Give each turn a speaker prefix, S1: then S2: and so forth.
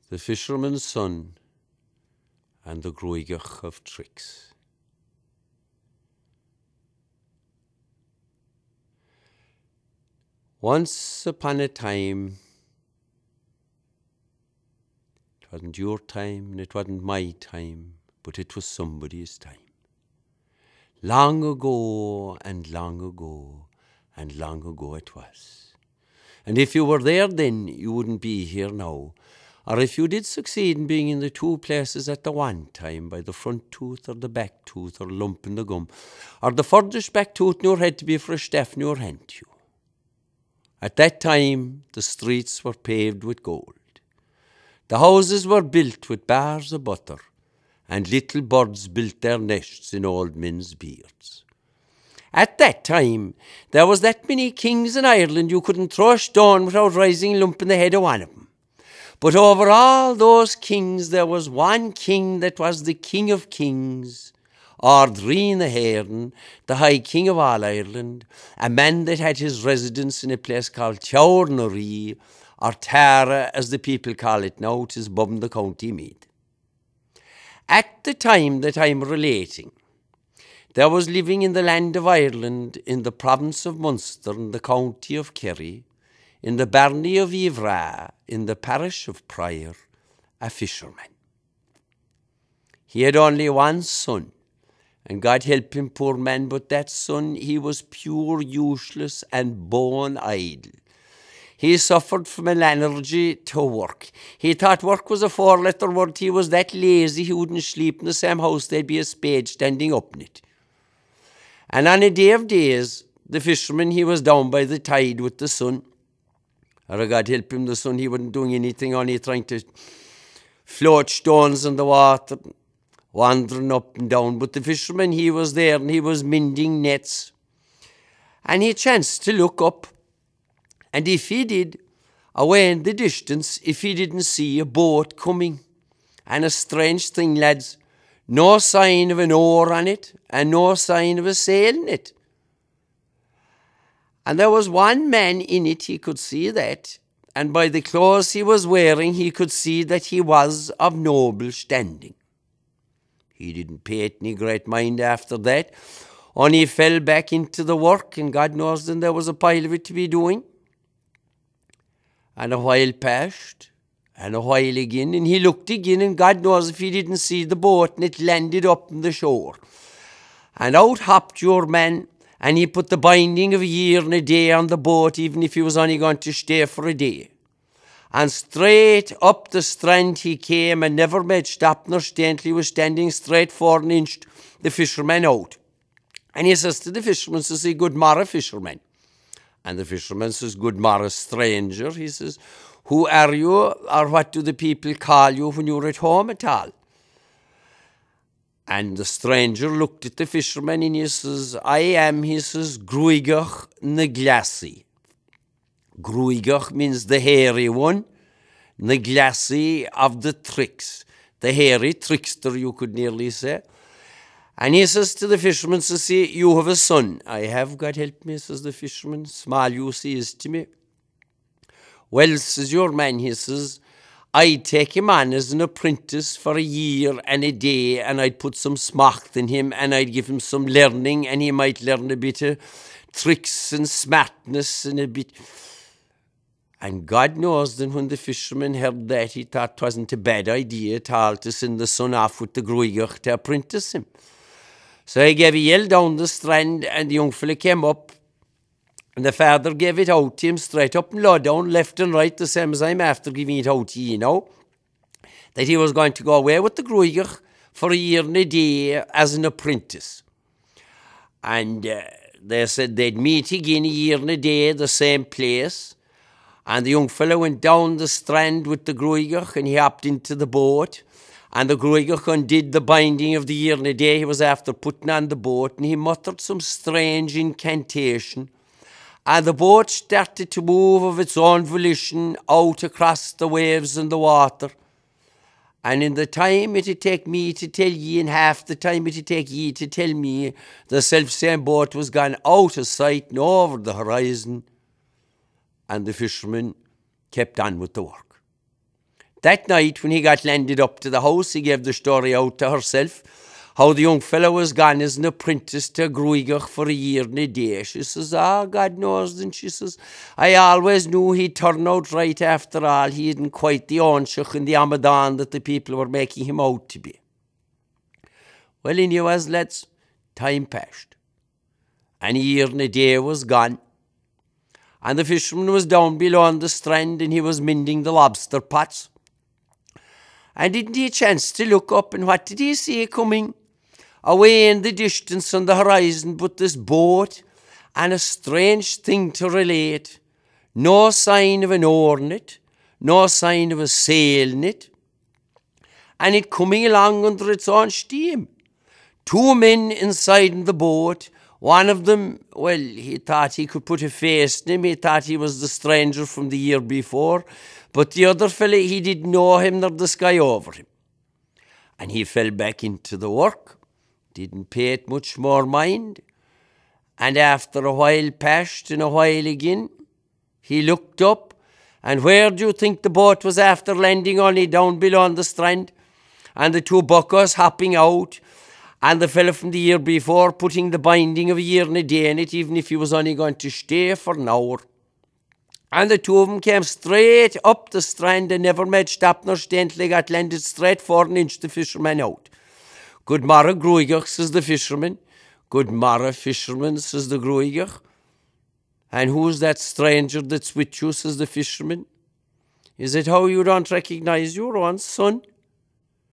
S1: The Fisherman's Son and the Gruagach of Tricks. Once upon a time, it wasn't your time and it wasn't my time, but it was somebody's time. Long ago and long ago and long ago it was. And if you were there then, you wouldn't be here now. Or if you did succeed in being in the two places at the one time, by the front tooth or the back tooth or lump in the gum, or the furthest back tooth in your head to be for a staff in your hand to you. At that time, the streets were paved with gold. The houses were built with bars of butter, and little birds built their nests in old men's beards. At that time, there was that many kings in Ireland you couldn't throw a stone without rising a lump in the head of one of them. But over all those kings, there was one king that was the King of Kings, Ardreen the Hearn, the High King of all Ireland, a man that had his residence in a place called Tournery, or Tara, as the people call it now. 'Tis above the county Meath. At the time that I'm relating, there was living in the land of Ireland, in the province of Munster, in the county of Kerry, in the barony of Ivra, in the parish of Prior, a fisherman. He had only one son, and God help him, poor man, but that son, he was pure useless and bone idle. He suffered from an allergy to work. He thought work was a four-letter word. He was that lazy he wouldn't sleep in the same house. There'd be a spade standing up in it. And on a day of days, the fisherman, he was down by the tide with the sun. Or God help him, the son, he wasn't doing anything, only trying to float stones in the water, wandering up and down. But the fisherman, he was there and he was mending nets. And he chanced to look up. And if he did, away in the distance, if he didn't see a boat coming, and a strange thing, lads, no sign of an oar on it, and no sign of a sail in it. And there was one man in it, he could see that, and by the clothes he was wearing, he could see that he was of noble standing. He didn't pay it any great mind after that, only he fell back into the work, and God knows then there was a pile of it to be doing. And a while passed, and a while again, and he looked again, and God knows if he didn't see the boat, and it landed up on the shore. And out hopped your man, and he put the binding of a year and a day on the boat, even if he was only going to stay for a day. And straight up the strand he came, and never made stop nor stay until he was standing straight 4 inch the fisherman out. And he says to the fisherman, says he, "Good morrow, fisherman." And the fisherman says, "Good morrow, stranger." He says, "Who are you, or what do the people call you when you're at home at all?" And the stranger looked at the fisherman and he says, "I am," he says, "Gruagach na Glassie." Gruagach means the hairy one, na Glassie of the tricks, the hairy trickster, you could nearly say. And he says to the fisherman, says he, "You have a son." "I have, God help me," says the fisherman. "Small use he is to me." "Well," says your man, he says, "I'd take him on as an apprentice for a year and a day, and I'd put some smacht in him, and I'd give him some learning, and he might learn a bit of tricks and smartness and a bit..." And God knows then when the fisherman heard that, he thought 'twasn't a bad idea at all to send the son off with the Gruagach to apprentice him. So he gave a yell down the strand, and the young fella came up, and the father gave it out to him straight up and low down, left and right, the same as I'm after giving it out to you now, that he was going to go away with the Gruagach for a year and a day as an apprentice. And they said they'd meet again a year and a day, the same place. And the young fellow went down the strand with the Gruagach, and he hopped into the boat. And the Gruagach undid the binding of the year and a day he was after putting on the boat, and he muttered some strange incantation. And the boat started to move of its own volition out across the waves and the water. And in the time it'd take me to tell ye, and half the time it'd take ye to tell me, the self-same boat was gone out of sight and over the horizon. And the fisherman kept on with the work. That night when he got landed up to the house, he gave the story out to herself, how the young fellow was gone as an apprentice to Gruigach for a year and a day. She says, God knows. Then she says, I always knew he'd turn out right after all. He hadn't quite the Onshach and the Amadan that the people were making him out to be. Well, anyways, lads, time passed. And a year and a day was gone. And the fisherman was down below on the strand and he was mending the lobster pots. And didn't he a chance to look up, and what did he see coming? Away in the distance on the horizon but this boat, and a strange thing to relate. No sign of an oar in it, no sign of a sail in it, and it coming along under its own steam. 2 men inside the boat. One of them, well, he thought he could put a face in him. He thought he was the stranger from the year before. But the other fella, he didn't know him nor the sky over him. And he fell back into the work. Didn't pay it much more mind. And after a while passed and a while again, he looked up. And where do you think the boat was after landing? Only down below on the strand. And the 2 buckers hopping out. And the fella from the year before putting the binding of a year and a day in it, even if he was only going to stay for an hour. And the 2 of them came straight up the strand and never made stop nor stay until they got landed straight 4 inch the fisherman out. Good morrow, Gruigach, says the fisherman. Good morrow, fisherman, says the Gruigach. And who's that stranger that's with you, says the fisherman. Is it how you don't recognize your own son?